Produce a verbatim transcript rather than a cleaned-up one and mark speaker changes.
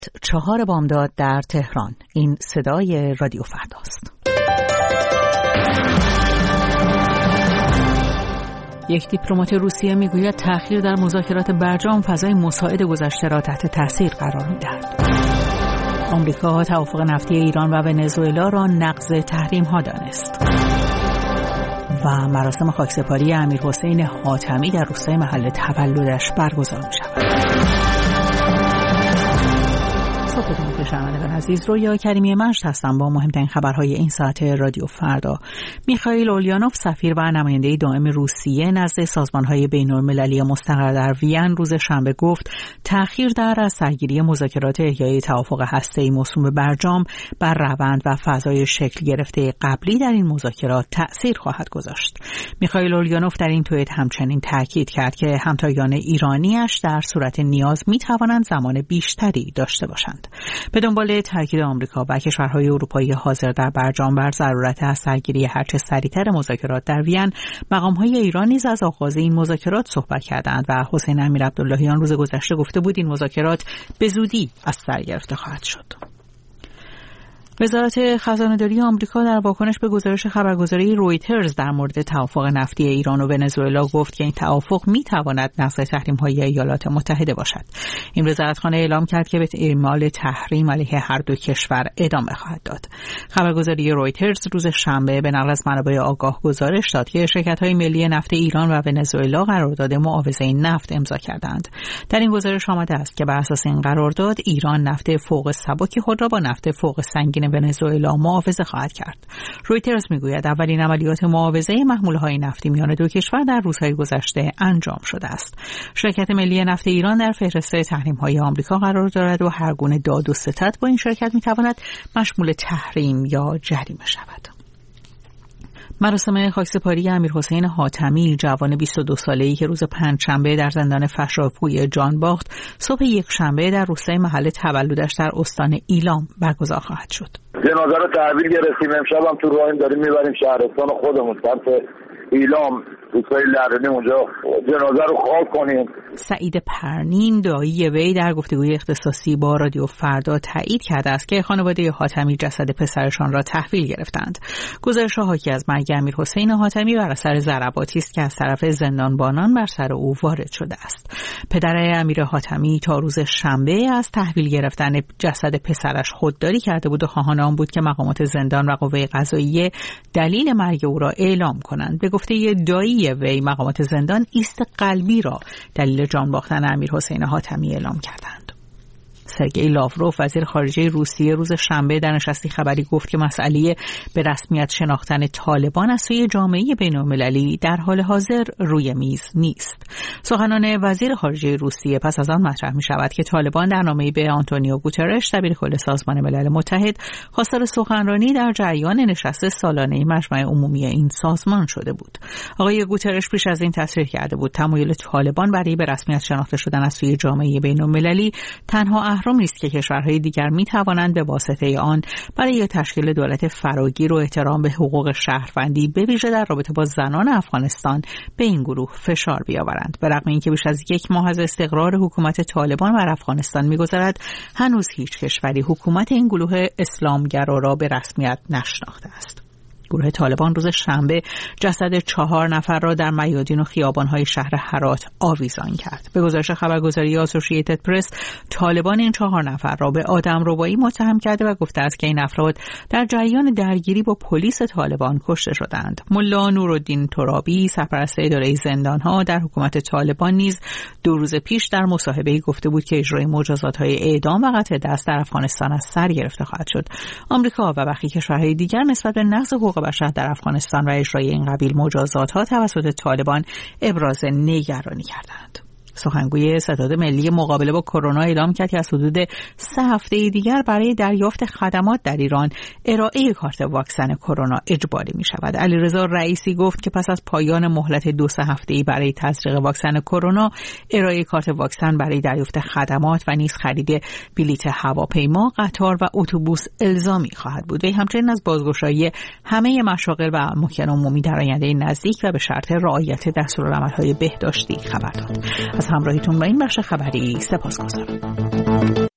Speaker 1: چهار بامداد در تهران. این صدای رادیو فرداست. یک دیپلمات روسیه میگوید تأخیر در مذاکرات برجام فضای مساعد گذشته را تحت تاثیر قرار می‌دهد. آمریکا توافق نفتی ایران و ونزوئلا را نقض تحریم‌ها دانست. و مراسم خاکسپاری امیرحسین حاتمی در روستای محل تولدش برگزار می‌شود. صبحتون بخیر شنوندگان عزیز، رویا کریمی مجد هستم با مهمترین خبرهای این ساعت رادیو فردا. میخائیل اوليانوف سفیر و نماینده دائم روسیه نزد سازمان‌های بین‌المللی مستقر در وین روز شنبه گفت تأخیر در از سرگیری مذاکرات احیای توافق هسته‌ای موسوم به برجام بر روند و فضای شکل گرفته قبلی در این مذاکرات تأثیر خواهد گذاشت. میخائیل اوليانوف در این توییت همچنین تاکید کرد که همتایان ایرانیش در صورت نیاز می‌توانند زمان بیشتری داشته باشند. به دنبال تاکید آمریکا و کشورهای اروپایی حاضر در برجام بر ضرورت از سرگیری هرچه سریعتر مذاکرات در وین، مقام‌های ایران نیز از آغاز این مذاکرات صحبت کردند و حسین امیرعبداللهیان روز گذشته گفته بود این مذاکرات به زودی از سر گرفته خواهد شد. وزارت خزانه‌داری آمریکا در واکنش به گزارش خبرگزاری رویترز در مورد توافق نفتی ایران و ونزوئلا گفت که این توافق می‌تواند نقض تحریم‌های ایالات متحده باشد. این وزارتخانه اعلام کرد که به اعمال تحریم علیه هر دو کشور ادامه خواهد داد. خبرگزاری رویترز روز شنبه به نقل از منابع آگاه گزارش داد که شرکت‌های ملی نفت ایران و ونزوئلا قرارداد معاوضه نفت امضا کردند. در این گزارش آمده است که بر اساس این قرارداد ایران نفت فوق سبک خود را با نفت فوق سنگین ونزوئلا معاوضه خواهد کرد. رویترز میگوید اولین عملیات معاوضه محموله‌های نفتی میان دو کشور در روزهای گذشته انجام شده است. شرکت ملی نفت ایران در فهرست تحریم‌های آمریکا قرار دارد و هر گونه داد و ستد با این شرکت میتواند مشمول تحریم یا جریمه شود. مراسم خاکسپاری امیرحسین حاتمی، جوان بیست و دو ساله‌ای که روز پنجشنبه در زندان فشارپوی جان باخت، صبح یک شنبه در روستای محل تولدش در استان ایلام برگزار خواهد شد.
Speaker 2: جنازه رو تحویل گرفتیم، امشب هم تو راهیم داریم میبریم شهرستان خودمون طرف ایلام، روستای لرنی، اونجا جنازه رو خاک کنیم.
Speaker 1: سعید پرنین دایی وی در گفتگوی اختصاصی با رادیو فردا تایید کرده است که خانواده حاتمی جسد پسرشان را تحویل گرفتند. گزارش حاکی از مرگ امیرحسین حاتمی بر اثر ضرباتی است که از طرف زندانبانان بر سر او وارد شده است. پدر امیر حاتمی تا روز شنبه از تحویل گرفتن جسد پسرش خودداری کرده بود و خواهان آن بود که مقامات زندان و قوه قضاییه دلیل مرگ او را اعلام کنند. به گفته دایی وی مقامات زندان ایست قلبی را دلیل جان باختن امیرحسین حاتمی اعلام کردند. سرگئی لاوروف وزیر خارجه روسیه روز شنبه در نشستی خبری گفت که مسئله به رسمیت شناختن طالبان از سوی جامعه بین‌المللی در حال حاضر روی میز نیست. سخنان وزیر خارجه روسیه پس از آن مطرح می شود که طالبان در نامه‌ای به آنتونیو گوترش دبیر کل سازمان ملل متحد خواستار سخنرانی در جریان نشست سالانه مجمع عمومی این سازمان شده بود. آقای گوترش پیش از این تصریح کرده بود تمایل طالبان برای به رسمیت شناخته شدن از سوی جامعه بین‌المللی تنها اهرمی است که کشورهای دیگر می توانند به واسطه آن برای تشکیل دولت فراگیر و احترام به حقوق شهروندی به ویژه در رابطه با زنان افغانستان به این گروه فشار بیاورند. به رغم اینکه بیش از یک ماه از استقرار حکومت طالبان بر افغانستان می‌گذرد، هنوز هیچ کشوری حکومت این گروه اسلامگرا را به رسمیت نشناخته است. گروه طالبان روز شنبه جسد چهار نفر را در میادین و خیابان‌های شهر هرات آویزان کرد. به گزارش خبرگزاری آسوشییتد پرس، طالبان این چهار نفر را به آدمربایی متهم کرده و گفته است که این افراد در جریان درگیری با پلیس طالبان کشته شدند. ملا نورالدین ترابی، سرپرست اداره زندان‌ها در حکومت طالبان، نیز دو روز پیش در مصاحبه‌ای گفته بود که اجرای مجازات‌های اعدام و قطع دست در افغانستان از سر گرفته خواهد شد. آمریکا و برخی کشورهای دیگر نسبت به نقض حقوق بشر در افغانستان و اجرای این قبیل مجازات‌ها توسط طالبان ابراز نگرانی کردند. سخنگوی ستاد ملی مقابله با کرونا اعلام کرد که از حدود سه هفته دیگر برای دریافت خدمات در ایران ارائه کارت واکسن کرونا اجباری می شود. علیرضا رئیسی گفت که پس از پایان مهلت دو سه هفته‌ای برای تزریق واکسن کرونا، ارائه کارت واکسن برای دریافت خدمات و نیز خرید بلیط هواپیما، قطار و اتوبوس الزامی خواهد بود. وی همچنین از بازگشایی همه مشاغل و اماکن عمومی در آینده نزدیک و به شرط رعایت دستورالعمل‌های بهداشتی خبر داد. از همراهیتون با این بخش خبری سپاسگزارم.